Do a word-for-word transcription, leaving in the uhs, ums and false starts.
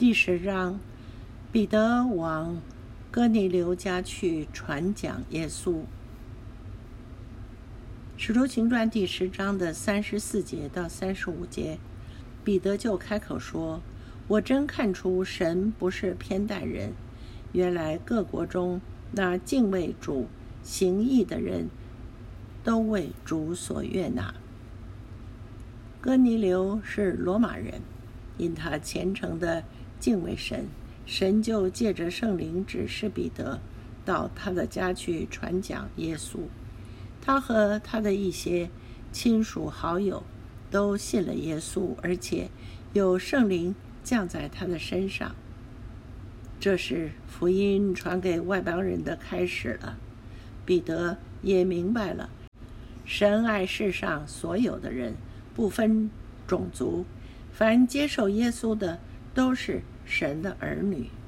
第十章，彼得往哥尼流家去传讲耶稣。使徒行传第十章的三十四节到三十五节，彼得就开口说：我真看出神不是偏待人，原来各国中那敬畏主行义的人都为主所悦纳。哥尼流是罗马人，因他虔诚的敬畏神，神就借着圣灵指示彼得到他的家去传讲耶稣。他和他的一些亲属好友都信了耶稣，而且有圣灵降在他的身上。这是福音传给外邦人的开始了。彼得也明白了，神爱世上所有的人，不分种族，凡接受耶稣的都是神的儿女。